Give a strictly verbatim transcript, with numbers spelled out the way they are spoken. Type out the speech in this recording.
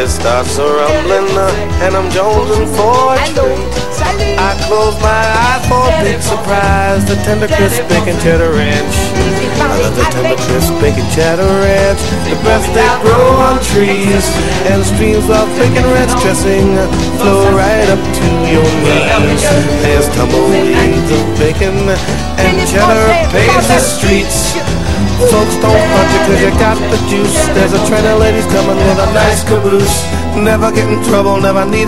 it starts a rumbling, uh, and I'm jonesing for a treat. I close my eyes for a big surprise, the tender crisp bacon cheddar ranch. I love the tender crisp bacon cheddar ranch. The best they grow on trees, and streams of bacon ranch dressing flow right up to your knees. There's tumbleweeds of bacon, and cheddar paves the streets. Folks don't punch you cause you got the juice. There's a train of ladies coming with a nice caboose. Never get in trouble, never need